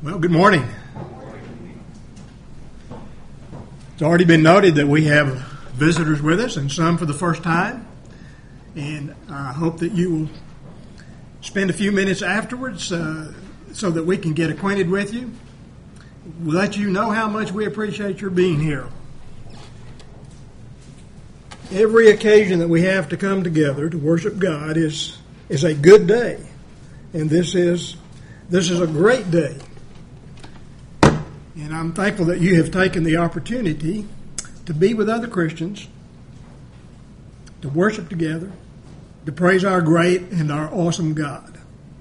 Well, good morning. It's already been noted that we have visitors with us, and some for the first time. And I hope that you will spend a few minutes afterwards so that we can get acquainted with you. We'll let you know how much we appreciate your being here. Every occasion that we have to come together to worship God is a good day. And this is a great day. And I'm thankful that you have taken the opportunity to be with other Christians, to worship together, to praise our great and our awesome God.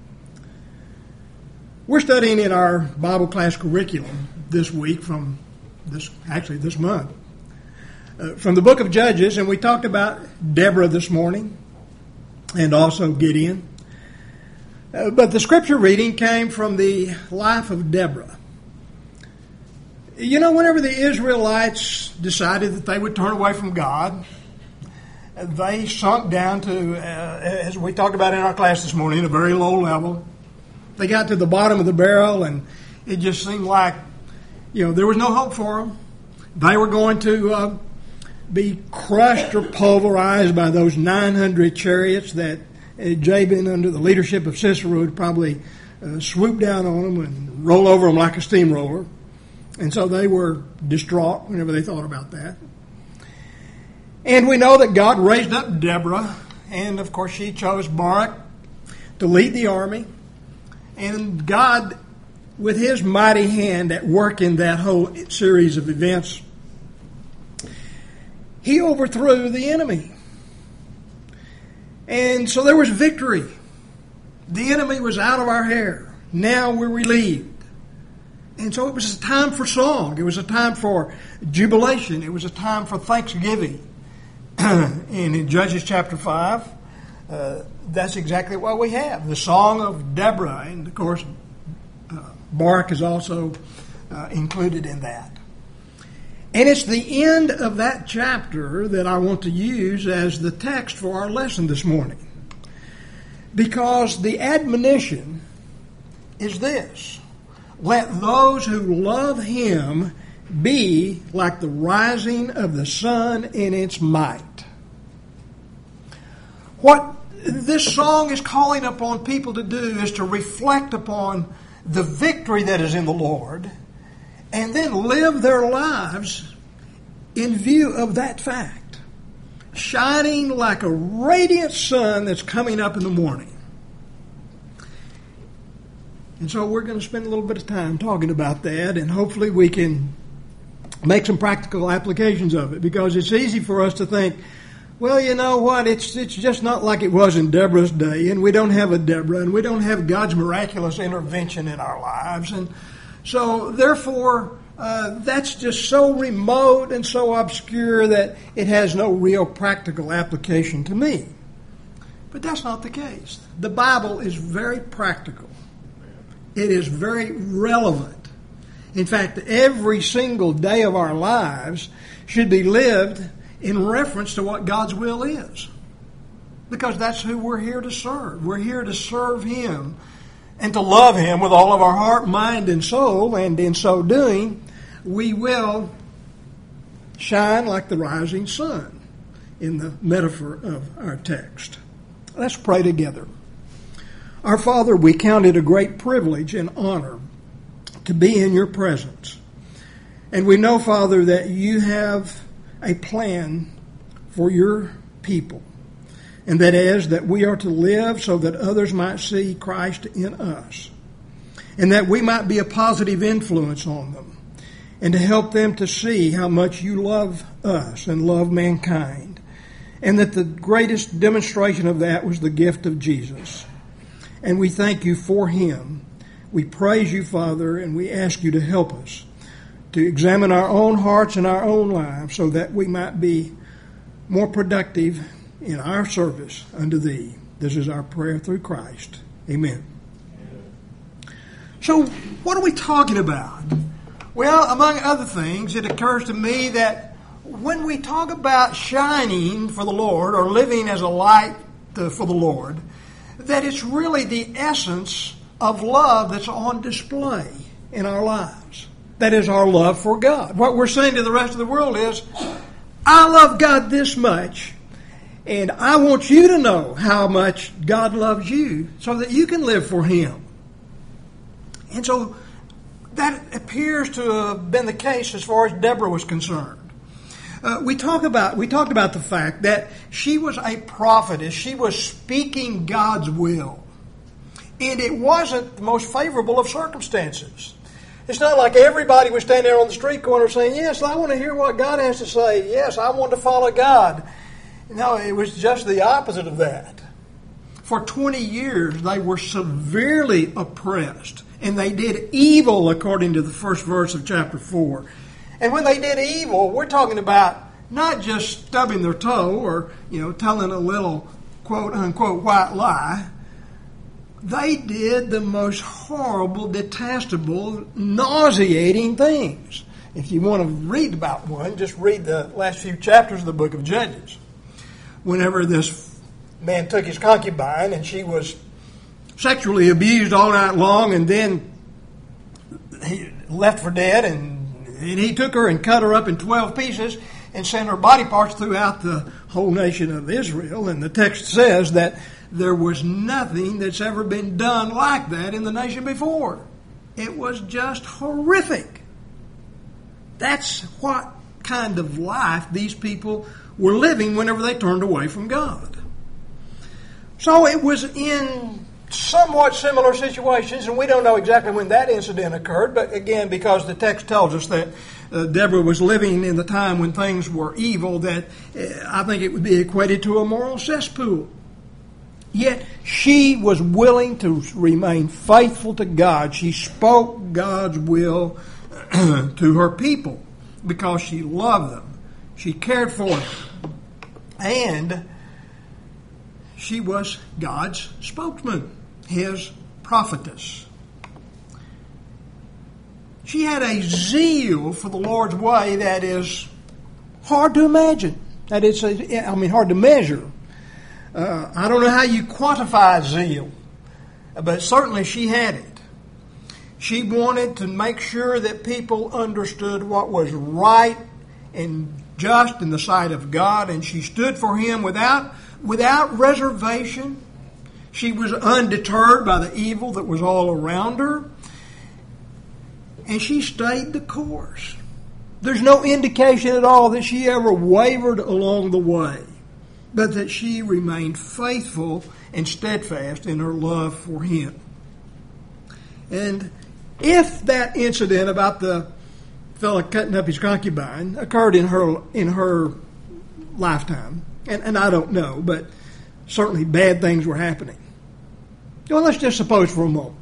We're studying in our Bible class curriculum this week this month, from the book of Judges, and we talked about Deborah this morning and also Gideon. But the scripture reading came from the life of Deborah. You know, whenever the Israelites decided that they would turn away from God, they sunk down to, as we talked about in our class this morning, a very low level. They got to the bottom of the barrel, and it just seemed like, there was no hope for them. They were going to be crushed or pulverized by those 900 chariots that Jabin, under the leadership of Sisera, would probably swoop down on them and roll over them like a steamroller. And so they were distraught whenever they thought about that. And we know that God raised up Deborah, and of course she chose Barak to lead the army. And God, with his mighty hand at work in that whole series of events, he overthrew the enemy. And so there was victory. The enemy was out of our hair. Now we're relieved. And so it was a time for song. It was a time for jubilation. It was a time for thanksgiving. And in Judges chapter 5, that's exactly what we have. The song of Deborah. And of course, Barak is also included in that. And it's the end of that chapter that I want to use as the text for our lesson this morning. Because the admonition is this: let those who love him be like the rising of the sun in its might. What this song is calling upon people to do is to reflect upon the victory that is in the Lord, and then live their lives in view of that fact, shining like a radiant sun that's coming up in the morning. And so we're going to spend a little bit of time talking about that, and hopefully we can make some practical applications of it, because it's easy for us to think, well, you know what, it's just not like it was in Deborah's day, and we don't have a Deborah, and we don't have God's miraculous intervention in our lives. And so, therefore, that's just so remote and so obscure that it has no real practical application to me. But that's not the case. The Bible is very practical. It is very relevant. In fact, every single day of our lives should be lived in reference to what God's will is. Because that's who we're here to serve. We're here to serve him and to love him with all of our heart, mind, and soul. And in so doing, we will shine like the rising sun, in the metaphor of our text. Let's pray together. Our Father, we count it a great privilege and honor to be in your presence. And we know, Father, that you have a plan for your people. And that is that we are to live so that others might see Christ in us. And that we might be a positive influence on them. And to help them to see how much you love us and love mankind. And that the greatest demonstration of that was the gift of Jesus. And we thank you for him. We praise you, Father, and we ask you to help us to examine our own hearts and our own lives so that we might be more productive in our service unto thee. This is our prayer through Christ. Amen. So, what are we talking about? Well, among other things, it occurs to me that when we talk about shining for the Lord or living as a light for the Lord, that it's really the essence of love that's on display in our lives. That is our love for God. What we're saying to the rest of the world is, I love God this much, and I want you to know how much God loves you so that you can live for Him. And so that appears to have been the case as far as Deborah was concerned. We talked about the fact that she was a prophetess. She was speaking God's will. And it wasn't the most favorable of circumstances. It's not like everybody was standing there on the street corner saying, yes, I want to hear what God has to say. Yes, I want to follow God. No, it was just the opposite of that. For 20 years, they were severely oppressed. And they did evil according to the first verse of chapter 4. And when they did evil, we're talking about not just stubbing their toe or, telling a little quote-unquote white lie. They did the most horrible, detestable, nauseating things. If you want to read about one, just read the last few chapters of the book of Judges. Whenever this man took his concubine and she was sexually abused all night long, and then he left for dead, and he took her and cut her up in 12 pieces and sent her body parts throughout the whole nation of Israel. And the text says that there was nothing that's ever been done like that in the nation before. It was just horrific. That's what kind of life these people were living whenever they turned away from God. So it was in somewhat similar situations, and we don't know exactly when that incident occurred, but again, because the text tells us that Deborah was living in the time when things were evil, that I think it would be equated to a moral cesspool. Yet she was willing to remain faithful to God. She spoke God's will to her people because she loved them. She cared for them. And she was God's spokesman, His prophetess. She had a zeal for the Lord's way that is hard to imagine. That is, hard to measure. I don't know how you quantify zeal, but certainly she had it. She wanted to make sure that people understood what was right and just in the sight of God, and she stood for Him without reservation. She was undeterred by the evil that was all around her, and she stayed the course. There's no indication at all that she ever wavered along the way, but that she remained faithful and steadfast in her love for Him. And if that incident about the fellow cutting up his concubine occurred in her lifetime, and I don't know, but certainly bad things were happening. Well, let's just suppose for a moment.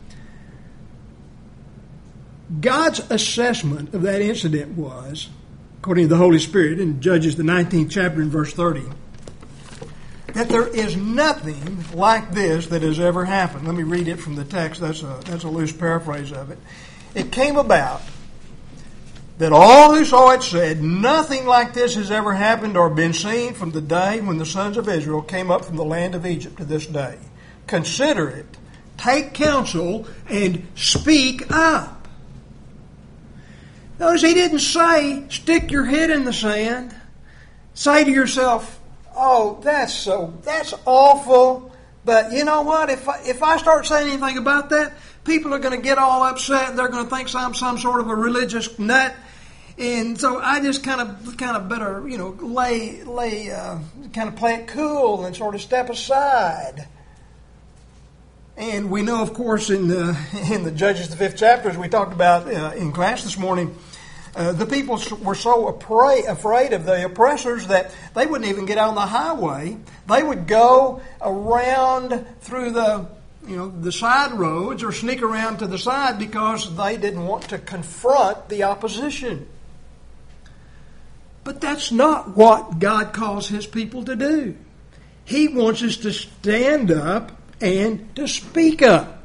God's assessment of that incident was, according to the Holy Spirit in Judges the 19th chapter in verse 30, that there is nothing like this that has ever happened. Let me read it from the text. That's a loose paraphrase of it. It came about that all who saw it said, nothing like this has ever happened or been seen from the day when the sons of Israel came up from the land of Egypt to this day. Consider it, take counsel, and speak up. Notice he didn't say, stick your head in the sand. Say to yourself, oh, that's awful. But you know what? If I start saying anything about that, people are going to get all upset. They're going to think I'm some sort of a religious nut. And so I just kind of better, play it cool and sort of step aside. And we know, of course, in the Judges, the 5th chapter, as we talked about in class this morning, the people were so afraid of the oppressors that they wouldn't even get out on the highway. They would go around through the side roads or sneak around to the side because they didn't want to confront the opposition. But that's not what God calls His people to do. He wants us to stand up and to speak up.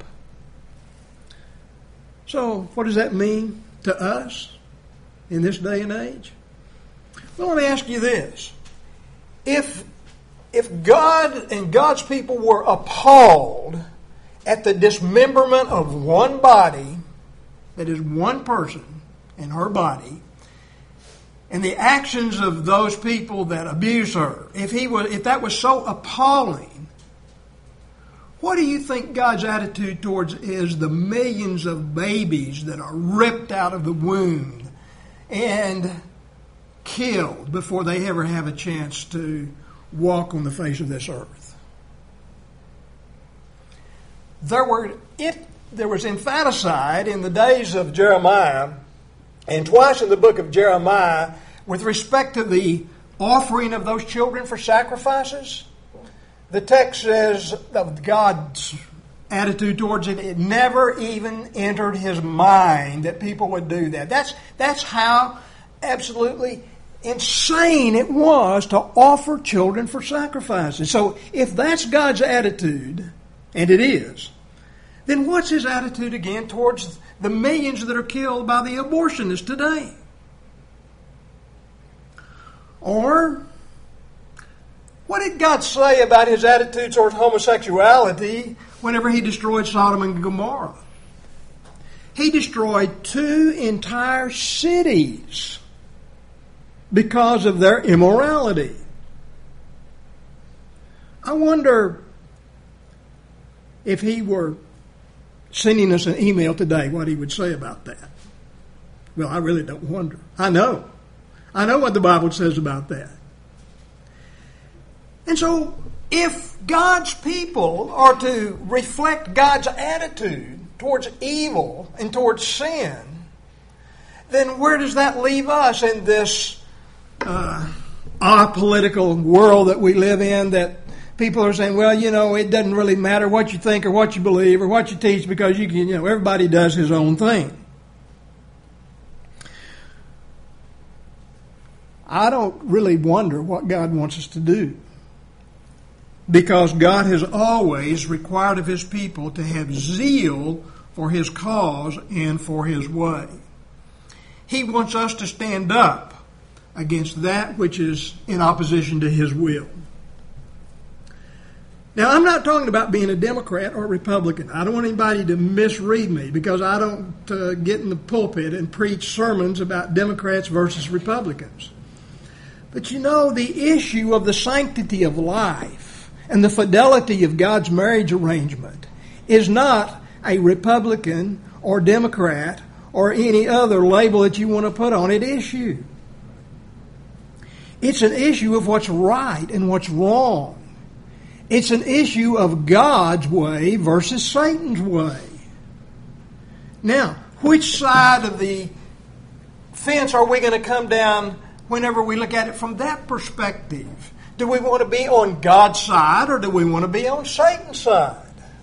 So, what does that mean to us in this day and age? Well, let me ask you this. If God and God's people were appalled at the dismemberment of one body that is one person and her body, and the actions of those people that abuse her, if that was so appalling, what do you think God's attitude towards is the millions of babies that are ripped out of the womb and killed before they ever have a chance to walk on the face of this earth? There was infanticide in the days of Jeremiah, and twice in the book of Jeremiah, with respect to the offering of those children for sacrifices. The text says of God's attitude towards it, it never even entered his mind that people would do that. That's how absolutely insane it was to offer children for sacrifices. So if that's God's attitude, and it is, then what's his attitude again towards the millions that are killed by the abortionists today? Or what did God say about his attitude towards homosexuality whenever he destroyed Sodom and Gomorrah? He destroyed 2 entire cities because of their immorality. I wonder if he were sending us an email today, what he would say about that. Well, I really don't wonder. I know what the Bible says about that. And so, if God's people are to reflect God's attitude towards evil and towards sin, then where does that leave us in this apolitical world that we live in, that people are saying, well, it doesn't really matter what you think or what you believe or what you teach because everybody does his own thing. I don't really wonder what God wants us to do, because God has always required of his people to have zeal for his cause and for his way. He wants us to stand up against that which is in opposition to his will. Now, I'm not talking about being a Democrat or a Republican. I don't want anybody to misread me, because I don't get in the pulpit and preach sermons about Democrats versus Republicans. But the issue of the sanctity of life and the fidelity of God's marriage arrangement is not a Republican or Democrat or any other label that you want to put on it issue. It's an issue of what's right and what's wrong. It's an issue of God's way versus Satan's way. Now, which side of the fence are we going to come down whenever we look at it from that perspective? Do we want to be on God's side, or do we want to be on Satan's side?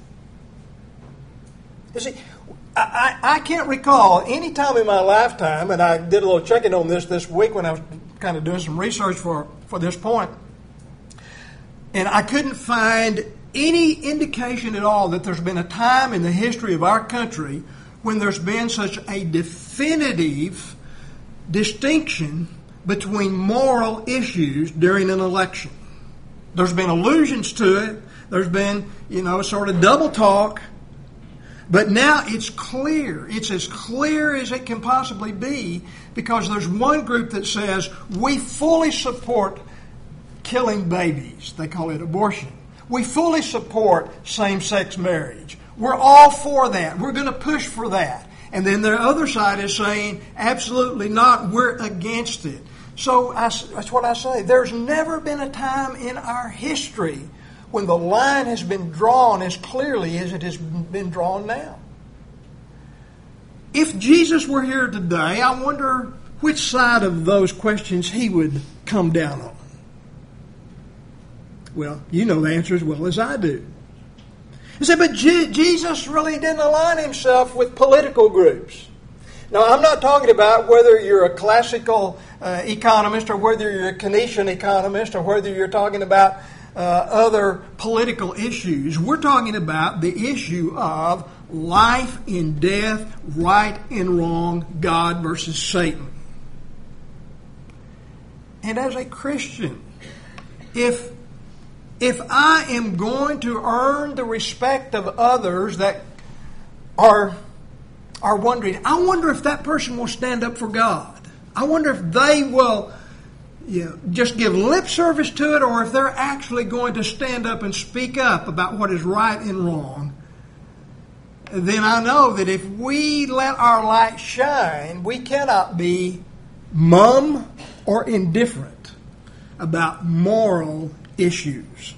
You see, I can't recall any time in my lifetime, and I did a little checking on this week when I was kind of doing some research for this point, and I couldn't find any indication at all that there's been a time in the history of our country when there's been such a definitive distinction between moral issues during an election. There's been allusions to it. There's been, sort of double talk. But now it's clear. It's as clear as it can possibly be, because there's one group that says, we fully support killing babies. They call it abortion. We fully support same-sex marriage. We're all for that. We're going to push for that. And then the other side is saying, absolutely not, we're against it. So that's what I say. There's never been a time in our history when the line has been drawn as clearly as it has been drawn now. If Jesus were here today, I wonder which side of those questions he would come down on. Well, you know the answer as well as I do. You say, but Jesus really didn't align himself with political groups. Now, I'm not talking about whether you're a classical economist or whether you're a Keynesian economist or whether you're talking about other political issues. We're talking about the issue of life and death, right and wrong, God versus Satan. And as a Christian, if I am going to earn the respect of others that are are wondering, I wonder if that person will stand up for God. I wonder if they will just give lip service to it, or if they're actually going to stand up and speak up about what is right and wrong. Then I know that if we let our light shine, we cannot be mum or indifferent about moral issues.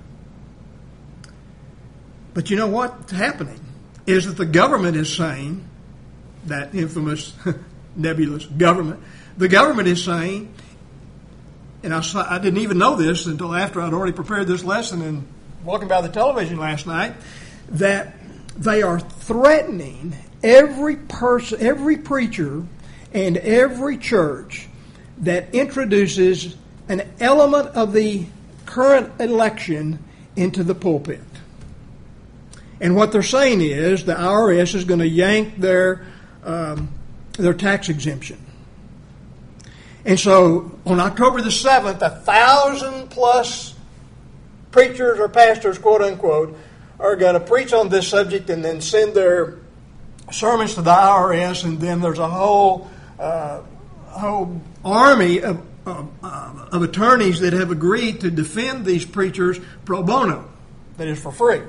But you know what's happening is that the government is saying, that infamous, nebulous government, the government is saying, and I didn't even know this until after I'd already prepared this lesson and walking by the television last night, that they are threatening every person, every preacher, and every church that introduces an element of the current election into the pulpit. And what they're saying is the IRS is going to yank their tax exemption. And so on October the 7th, 1,000+ preachers or pastors, quote unquote, are going to preach on this subject and then send their sermons to the IRS, and then there's a whole army of attorneys that have agreed to defend these preachers pro bono, that is for free.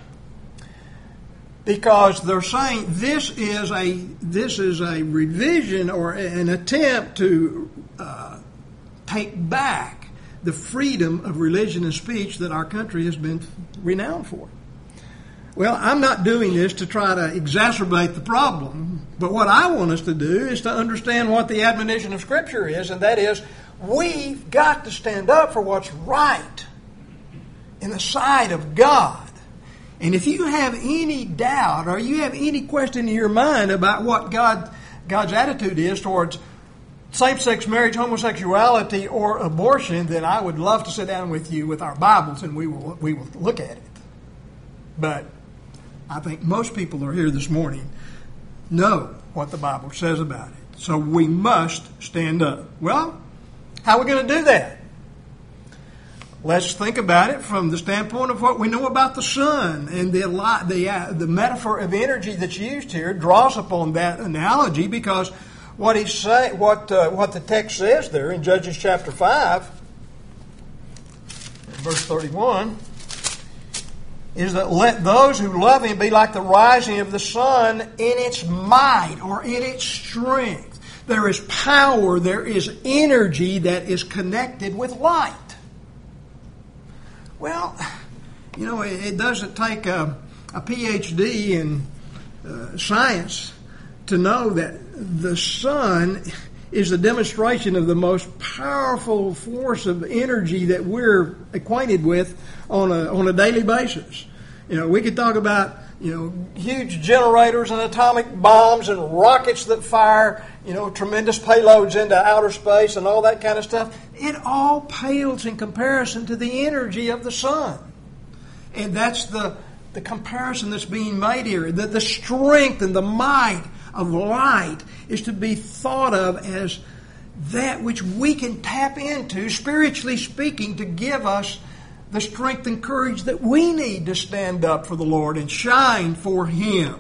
Because they're saying this is a revision or an attempt to take back the freedom of religion and speech that our country has been renowned for. Well, I'm not doing this to try to exacerbate the problem, but what I want us to do is to understand what the admonition of Scripture is, and that is we've got to stand up for what's right in the sight of God. And if you have any doubt or you have any question in your mind about what God's attitude is towards same-sex marriage, homosexuality, or abortion, then I would love to sit down with you with our Bibles and we will look at it. But I think most people who are here this morning know what the Bible says about it. So we must stand up. Well, how are we going to do that? Let's think about it from the standpoint of what we know about the sun, and the metaphor of energy that's used here draws upon that analogy, because what the text says there in Judges chapter 5, verse 31, is that let those who love Him be like the rising of the sun in its might or in its strength. There is power, there is energy that is connected with light. Well, it doesn't take a PhD in science to know that the sun is a demonstration of the most powerful force of energy that we're acquainted with on a daily basis. We could talk about huge generators and atomic bombs and rockets that fire tremendous payloads into outer space and all that kind of stuff. It all pales in comparison to the energy of the sun. And that's the comparison that's being made here. That the strength and the might of light is to be thought of as that which we can tap into, spiritually speaking, to give us the strength and courage that we need to stand up for the Lord and shine for Him.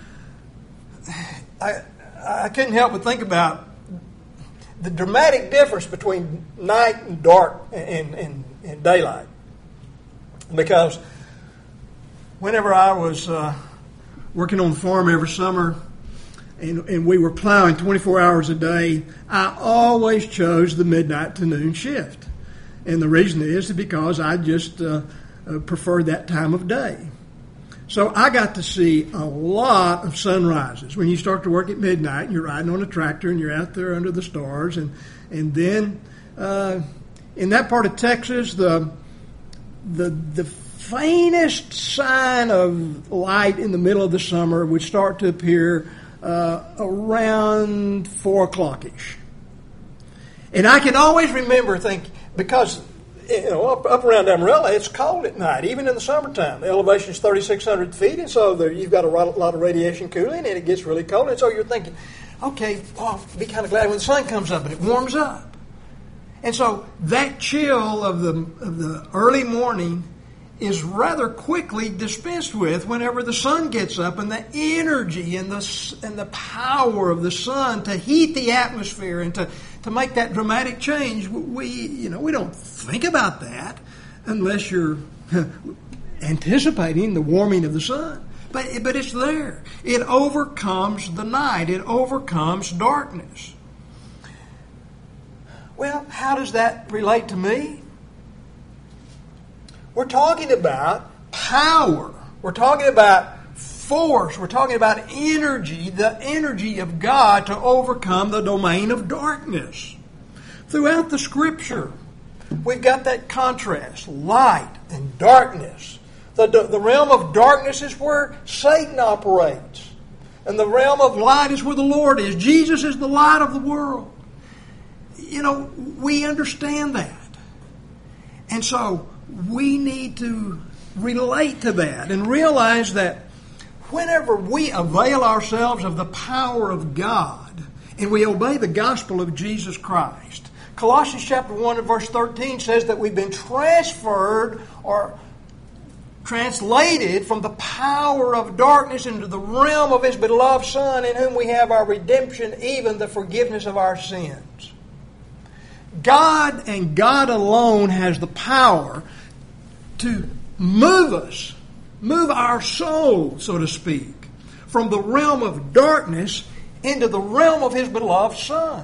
I couldn't help but think about the dramatic difference between night and dark and daylight. Because whenever I was working on the farm every summer and we were plowing 24 hours a day, I always chose the midnight to noon shift. And the reason is because I just prefer that time of day. So I got to see a lot of sunrises. When you start to work at midnight and you're riding on a tractor and you're out there under the stars. And then in that part of Texas, the faintest sign of light in the middle of the summer would start to appear around 4 o'clock-ish. And I can always remember thinking, because up around Amarillo, it's cold at night, even in the summertime. The elevation is 3,600 feet, and so you've got a lot of radiation cooling, and it gets really cold. And so you're thinking, okay, I'll be kind of glad when the sun comes up and it warms up. And so that chill of the early morning is rather quickly dispensed with whenever the sun gets up, and the energy and the power of the sun to heat the atmosphere and to make that dramatic change. We don't think about that unless you're anticipating the warming of the sun. But it's there. It overcomes the night. It overcomes darkness. Well, how does that relate to me? We're talking about power. We're talking about force. We're talking about energy, the energy of God to overcome the domain of darkness. Throughout the Scripture, we've got that contrast, light and darkness. The realm of darkness is where Satan operates. And the realm of light is where the Lord is. Jesus is the light of the world. We understand that. And so we need to relate to that and realize that whenever we avail ourselves of the power of God and we obey the gospel of Jesus Christ, Colossians chapter 1 and verse 13 says that we've been transferred or translated from the power of darkness into the realm of His beloved Son, in whom we have our redemption, even the forgiveness of our sins. God and God alone has the power to move our soul, so to speak, from the realm of darkness into the realm of His beloved Son.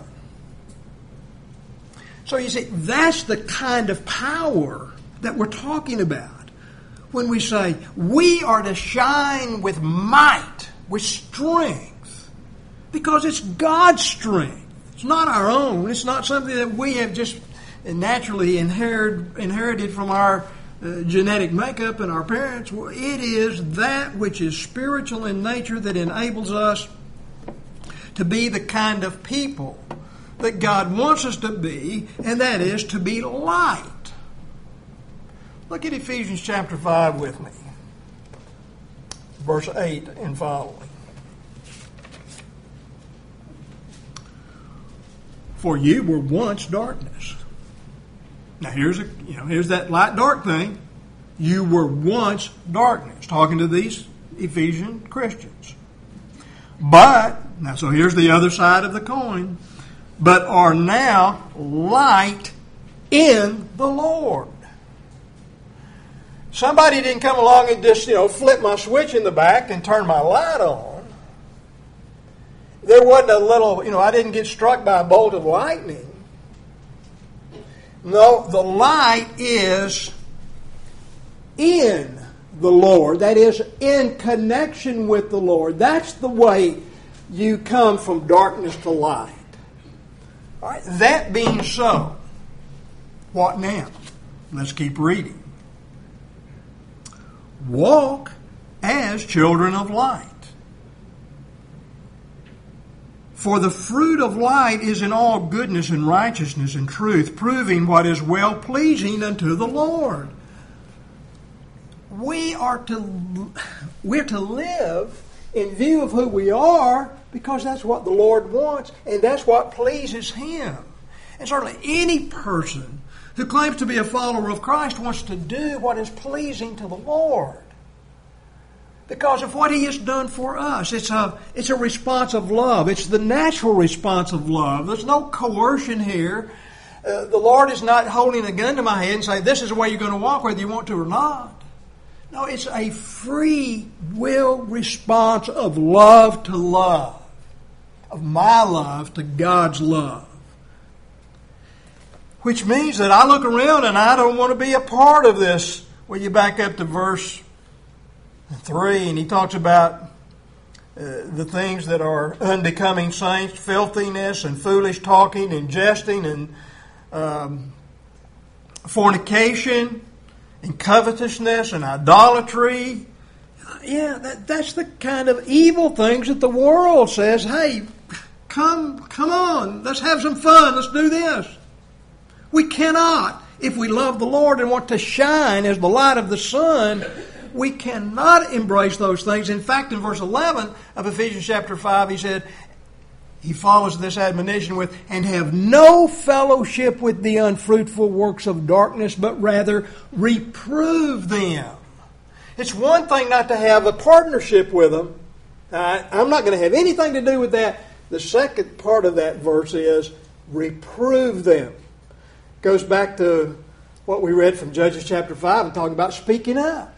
So you see, that's the kind of power that we're talking about when we say we are to shine with might, with strength, because it's God's strength. It's not our own. It's not something that we have just naturally inherited from our genetic makeup and our parents. It is that which is spiritual in nature that enables us to be the kind of people that God wants us to be, and that is to be light. Look at Ephesians chapter 5 with me, verse 8 and following. For you were once darkness. Now here's that light dark thing. You were once darkness, talking to these Ephesian Christians. So here's the other side of the coin. But are now light in the Lord. Somebody didn't come along and just, flip my switch in the back and turn my light on. There wasn't a little, I didn't get struck by a bolt of lightning. No, the light is in the Lord. That is, in connection with the Lord. That's the way you come from darkness to light. All right, that being so, what now? Let's keep reading. Walk as children of light. For the fruit of light is in all goodness and righteousness and truth, proving what is well-pleasing unto the Lord. We're to live in view of who we are, because that's what the Lord wants, and that's what pleases Him. And certainly any person who claims to be a follower of Christ wants to do what is pleasing to the Lord, because of what He has done for us. It's a response of love. It's the natural response of love. There's no coercion here. The Lord is not holding a gun to my head and saying, this is the way you're going to walk, whether you want to or not. No, it's a free will response of love to love, of my love to God's love. Which means that I look around and I don't want to be a part of this. Well, you back up to verse 3, and he talks about the things that are unbecoming saints, filthiness and foolish talking and jesting and fornication and covetousness and idolatry. Yeah, that's the kind of evil things that the world says, hey, come on, let's have some fun, let's do this. We cannot, if we love the Lord and want to shine as the light of the sun, we cannot embrace those things. In fact, in verse 11 of Ephesians chapter 5, he said, he follows this admonition with, and have no fellowship with the unfruitful works of darkness, but rather reprove them. It's one thing not to have a partnership with them. I'm not going to have anything to do with that. The second part of that verse is reprove them. Goes back to what we read from Judges chapter 5 and talking about speaking up.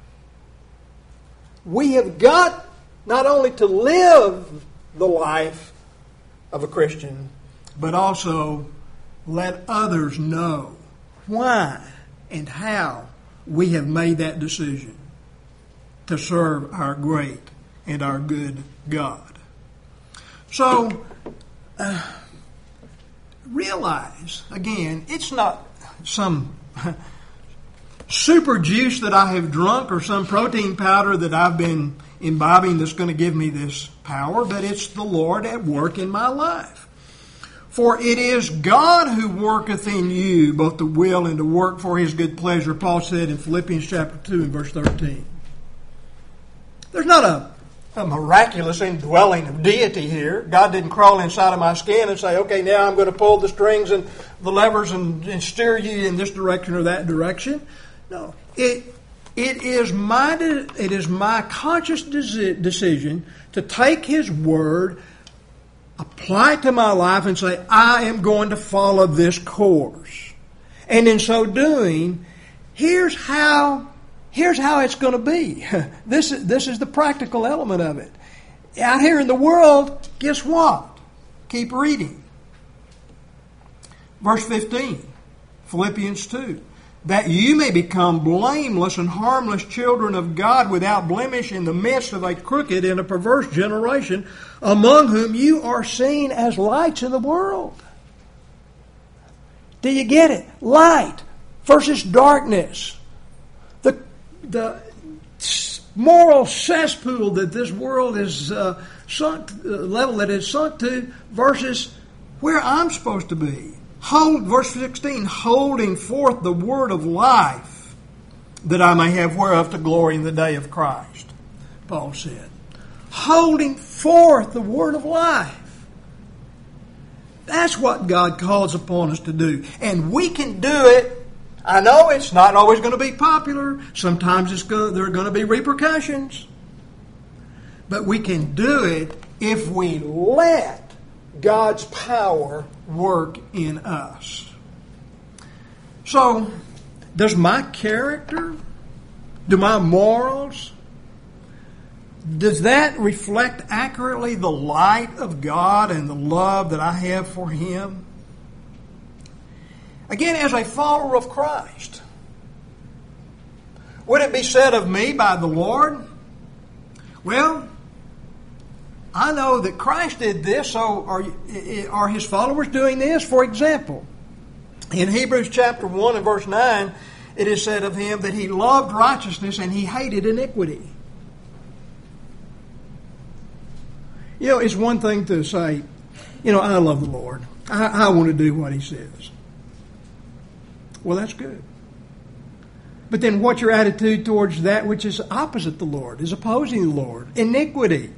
We have got not only to live the life of a Christian, but also let others know why and how we have made that decision to serve our great and our good God. So, realize, again, it's not some super juice that I have drunk or some protein powder that I've been imbibing that's going to give me this power, but it's the Lord at work in my life. For it is God who worketh in you both to will and to work for His good pleasure, Paul said in Philippians chapter 2 and verse 13. There's not a miraculous indwelling of deity here. God didn't crawl inside of my skin and say, okay, now I'm going to pull the strings and the levers and steer you in this direction or that direction. No, it is my conscious decision to take His Word, apply it to my life, and say, I am going to follow this course. And in so doing, here's how it's going to be. This is the practical element of it. Out here in the world, guess what? Keep reading. Verse 15, Philippians 2. That you may become blameless and harmless children of God without blemish in the midst of a crooked and a perverse generation, among whom you are seen as lights in the world. Do you get it? Light versus darkness. The moral cesspool that this world is sunk, level that it's sunk to, versus where I'm supposed to be. Verse 16, holding forth the word of life, that I may have whereof to glory in the day of Christ, Paul said. Holding forth the word of life. That's what God calls upon us to do. And we can do it. I know it's not always going to be popular. Sometimes there are going to be repercussions. But we can do it if we let God's power work in us. So, does my character, do my morals, does that reflect accurately the light of God and the love that I have for Him? Again, as a follower of Christ, would it be said of me by the Lord, well, I know that Christ did this, so are His followers doing this? For example, in Hebrews chapter 1 and verse 9, it is said of Him that He loved righteousness and He hated iniquity. You know, it's one thing to say, I love the Lord. I want to do what He says. Well, that's good. But then what's your attitude towards that which is opposite the Lord, is opposing the Lord? Iniquity.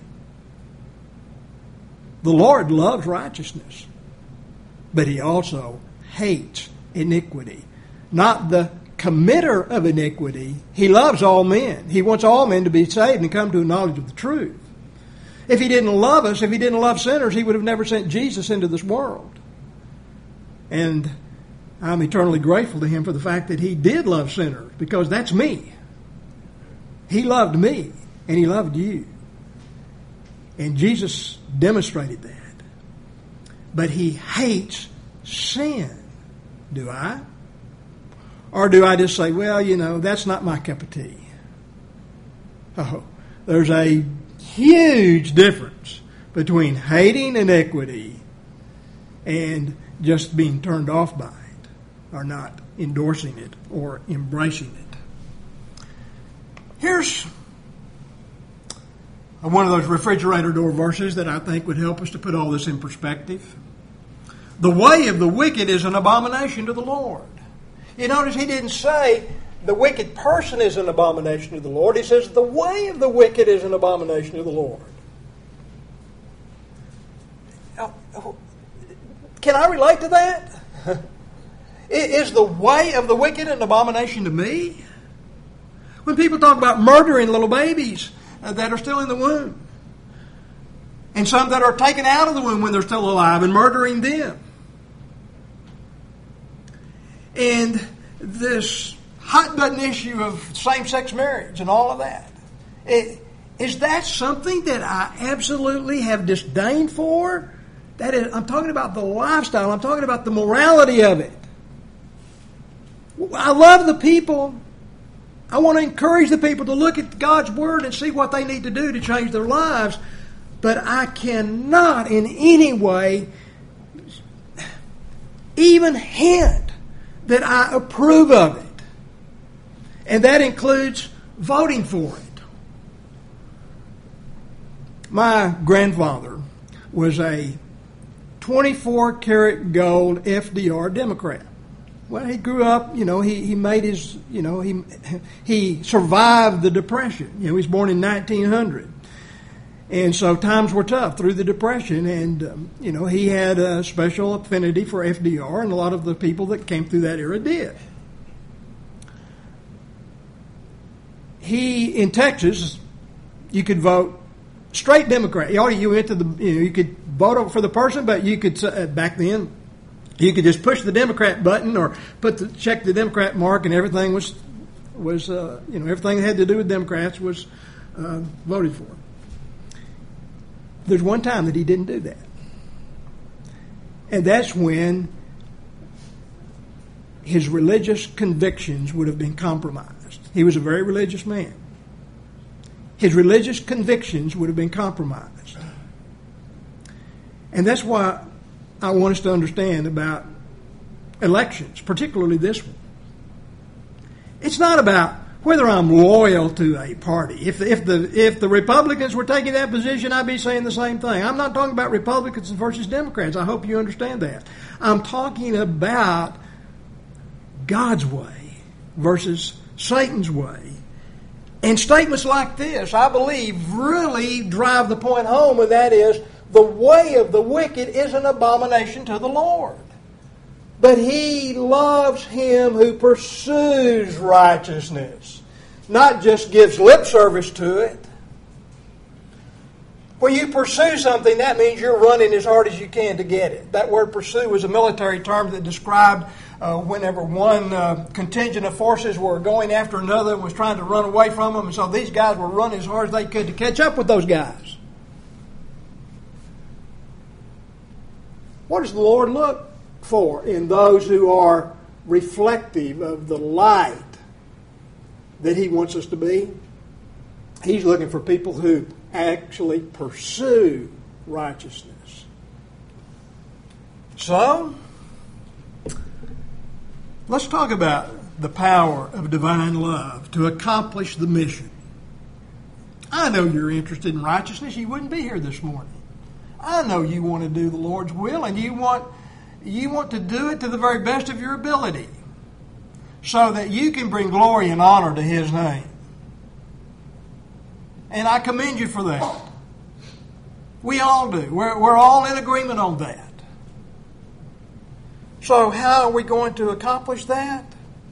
The Lord loves righteousness, but He also hates iniquity. Not the committer of iniquity. He loves all men. He wants all men to be saved and come to a knowledge of the truth. If He didn't love us, if He didn't love sinners, He would have never sent Jesus into this world. And I'm eternally grateful to Him for the fact that He did love sinners, because that's me. He loved me, and He loved you. And Jesus demonstrated that. But He hates sin. Do I? Or do I just say, well, that's not my cup of tea? Oh, there's a huge difference between hating iniquity and just being turned off by it, or not endorsing it or embracing it. Here's one of those refrigerator door verses that I think would help us to put all this in perspective. The way of the wicked is an abomination to the Lord. You notice He didn't say the wicked person is an abomination to the Lord. He says the way of the wicked is an abomination to the Lord. Can I relate to that? Is the way of the wicked an abomination to me? When people talk about murdering little babies that are still in the womb, and some that are taken out of the womb when they're still alive and murdering them, and this hot-button issue of same-sex marriage and all of that, is that something that I absolutely have disdain for? That is, I'm talking about the lifestyle. I'm talking about the morality of it. I love the people. I want to encourage the people to look at God's Word and see what they need to do to change their lives. But I cannot in any way even hint that I approve of it. And that includes voting for it. My grandfather was a 24-karat gold FDR Democrat. Well, he grew up, he made his, he survived the Depression. He was born in 1900. And so times were tough through the Depression. And, he had a special affinity for FDR, and a lot of the people that came through that era did. In Texas, you could vote straight Democrat. You went to you could vote for the person, but you could, back then, you could just push the Democrat button or check the Democrat mark, and everything was everything that had to do with Democrats was voted for. There's one time that he didn't do that, and that's when his religious convictions would have been compromised. He was a very religious man. His religious convictions would have been compromised. And that's why I want us to understand about elections, particularly this one. It's not about whether I'm loyal to a party. If the Republicans were taking that position, I'd be saying the same thing. I'm not talking about Republicans versus Democrats. I hope you understand that. I'm talking about God's way versus Satan's way. And statements like this, I believe, really drive the point home, and that is, the way of the wicked is an abomination to the Lord. But He loves him who pursues righteousness, not just gives lip service to it. When you pursue something, that means you're running as hard as you can to get it. That word pursue was a military term that described whenever one contingent of forces were going after another and was trying to run away from them. And so these guys were running as hard as they could to catch up with those guys. What does the Lord look for in those who are reflective of the light that He wants us to be? He's looking for people who actually pursue righteousness. So, let's talk about the power of divine love to accomplish the mission. I know you're interested in righteousness. You wouldn't be here this morning. I know you want to do the Lord's will, and you want to do it to the very best of your ability so that you can bring glory and honor to His name. And I commend you for that. We all do. We're all in agreement on that. So how are we going to accomplish that?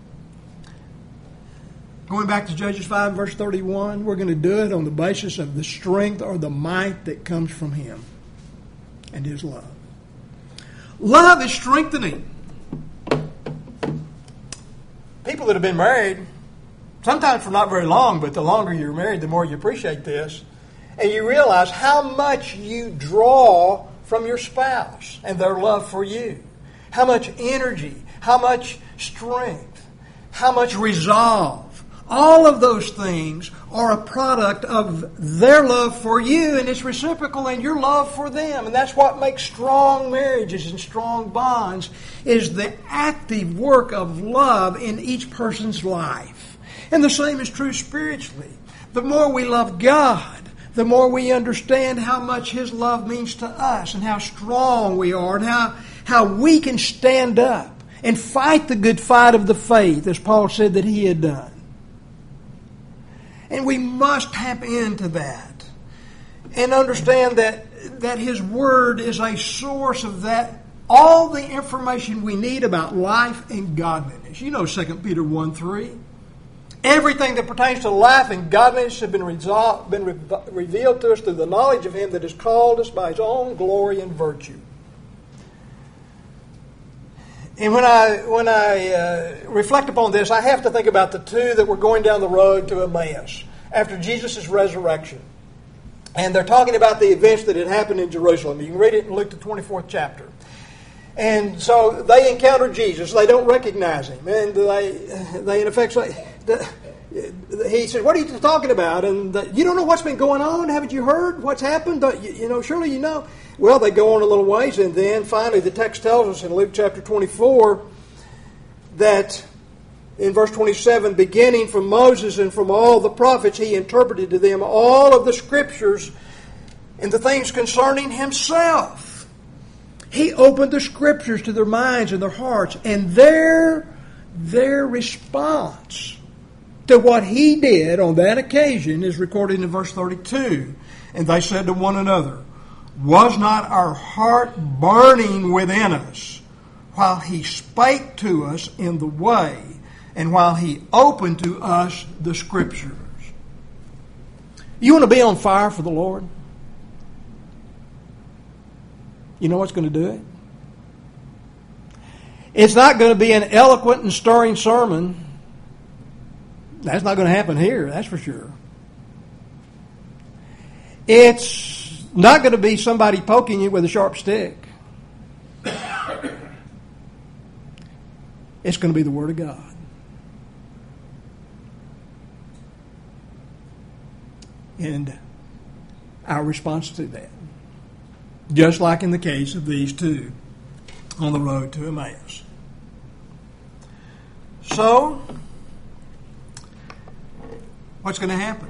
Going back to Judges 5, verse 31, we're going to do it on the basis of the strength or the might that comes from Him and His love. Love is strengthening. People that have been married, sometimes for not very long, but the longer you're married, the more you appreciate this. And you realize how much you draw from your spouse and their love for you. How much energy, how much strength, how much resolve. All of those things are a product of their love for you, and it's reciprocal in your love for them. And that's what makes strong marriages and strong bonds, is the active work of love in each person's life. And the same is true spiritually. The more we love God, the more we understand how much His love means to us and how strong we are and how we can stand up and fight the good fight of the faith, as Paul said that he had done. And we must tap into that and understand that His Word is a source of that all the information we need about life and godliness. You know 2 Peter 1:3. Everything that pertains to life and godliness has been revealed to us through the knowledge of Him that has called us by His own glory and virtue. And when I reflect upon this, I have to think about the two that were going down the road to Emmaus after Jesus' resurrection. And they're talking about the events that had happened in Jerusalem. You can read it in Luke the 24th chapter. And so they encounter Jesus. They don't recognize Him. And they in effect say, He said, "What are you talking about? And you don't know what's been going on? Haven't you heard what's happened? Surely you know." Well, they go on a little ways, and then finally the text tells us in Luke chapter 24 that in verse 27, beginning from Moses and from all the prophets, He interpreted to them all of the Scriptures and the things concerning Himself. He opened the Scriptures to their minds and their hearts, and their response to what He did on that occasion is recorded in verse 32. And they said to one another, "Was not our heart burning within us while He spake to us in the way and while He opened to us the Scriptures?" You want to be on fire for the Lord? You know what's going to do it? It's not going to be an eloquent and stirring sermon. That's not going to happen here, that's for sure. It's not going to be somebody poking you with a sharp stick. It's going to be the Word of God. And our response to that. Just like in the case of these two on the road to Emmaus. So, what's going to happen?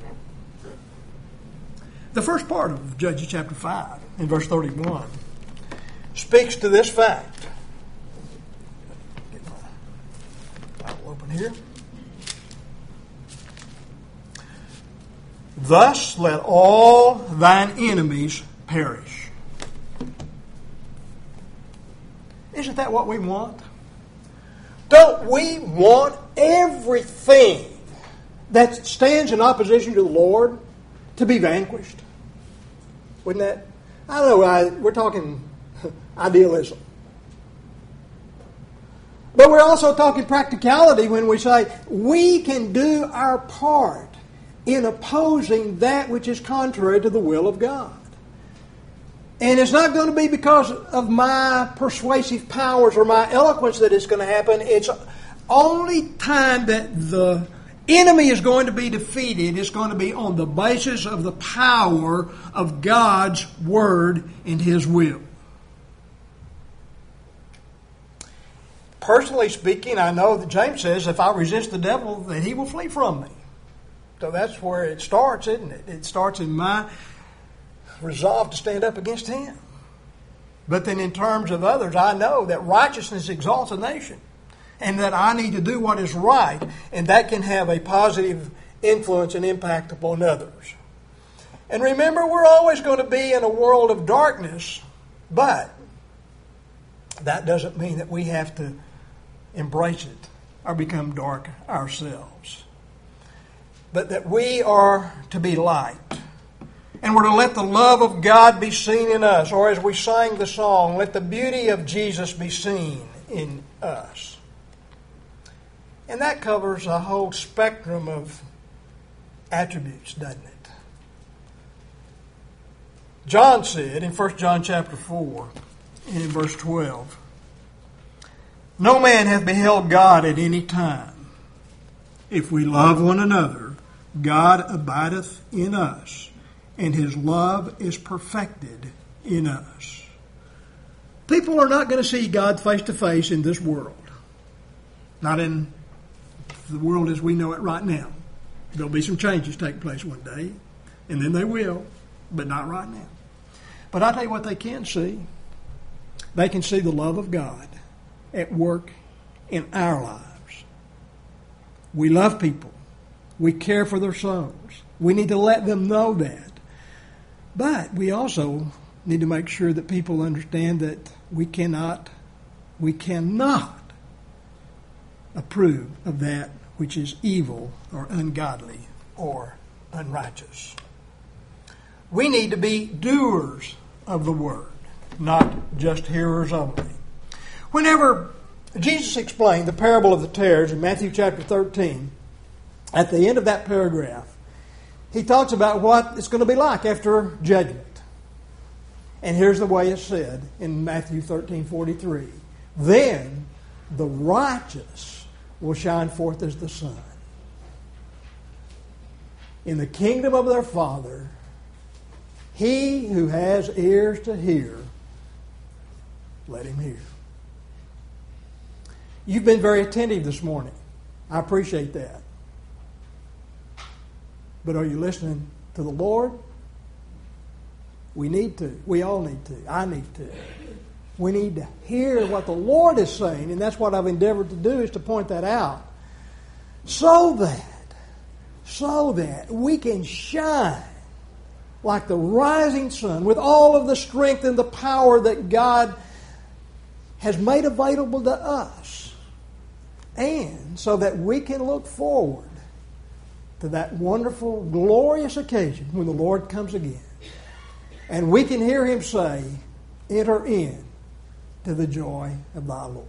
The first part of Judges chapter 5, in verse 31, speaks to this fact. Get my Bible open here. "Thus let all thine enemies perish." Isn't that what we want? Don't we want everything that stands in opposition to the Lord to be vanquished? Wouldn't that? I know we're talking idealism. But we're also talking practicality when we say we can do our part in opposing that which is contrary to the will of God. And it's not going to be because of my persuasive powers or my eloquence that it's going to happen. It's only time that the enemy is going to be defeated is going to be on the basis of the power of God's Word and His will. Personally speaking, I know that James says if I resist the devil, that he will flee from me. So that's where it starts, isn't it? It starts in my resolve to stand up against him. But then in terms of others, I know that righteousness exalts a nation and that I need to do what is right, and that can have a positive influence and impact upon others. And remember, we're always going to be in a world of darkness, but that doesn't mean that we have to embrace it or become dark ourselves. But that we are to be light. And we're to let the love of God be seen in us. Or as we sang the song, let the beauty of Jesus be seen in us. And that covers a whole spectrum of attributes, doesn't it? John said in 1 John chapter 4, and in verse 12, "No man hath beheld God at any time. If we love one another, God abideth in us, and His love is perfected in us." People are not going to see God face to face in this world. Not in the world as we know it right now. There'll be some changes take place one day, and then they will, but not right now. But I tell you what they can see. They can see the love of God at work in our lives. We love people. We care for their souls. We need to let them know that. But we also need to make sure that people understand that we cannot approve of that which is evil or ungodly or unrighteous. We need to be doers of the word, not just hearers only. Whenever Jesus explained the parable of the tares in Matthew chapter 13, at the end of that paragraph, he talks about what it's going to be like after judgment. And here's the way it's said in Matthew 13:43. Then the righteous will shine forth as the sun in the kingdom of their Father. He who has ears to hear, let him hear. You've been very attentive this morning. I appreciate that. But are you listening to the Lord? We need to. We all need to. I need to. We need to hear what the Lord is saying, and that's what I've endeavored to do, is to point that out. So that we can shine like the rising sun with all of the strength and the power that God has made available to us. And so that we can look forward to that wonderful, glorious occasion when the Lord comes again. And we can hear Him say, enter in to the joy of thy Lord.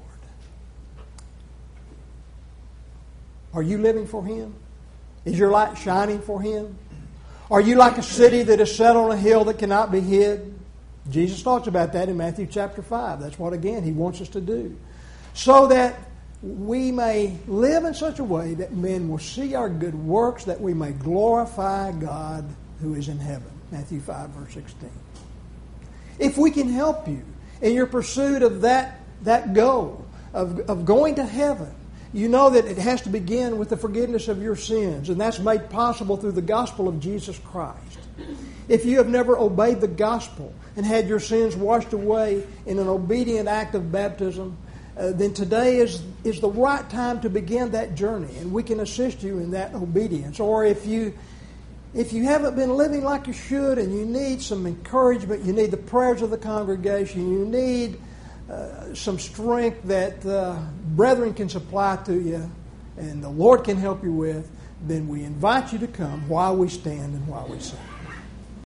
Are you living for Him? Is your light shining for Him? Are you like a city that is set on a hill that cannot be hid? Jesus talks about that in Matthew chapter 5. That's what, again, He wants us to do. So that we may live in such a way that men will see our good works, that we may glorify God who is in heaven. Matthew 5, verse 16. If we can help you in your pursuit of that goal, of going to heaven, you know that it has to begin with the forgiveness of your sins, and that's made possible through the gospel of Jesus Christ. If you have never obeyed the gospel and had your sins washed away in an obedient act of baptism, then today is the right time to begin that journey, and we can assist you in that obedience. Or if you haven't been living like you should and you need some encouragement, you need the prayers of the congregation, you need some strength that brethren can supply to you and the Lord can help you with, then we invite you to come while we stand and while we sing.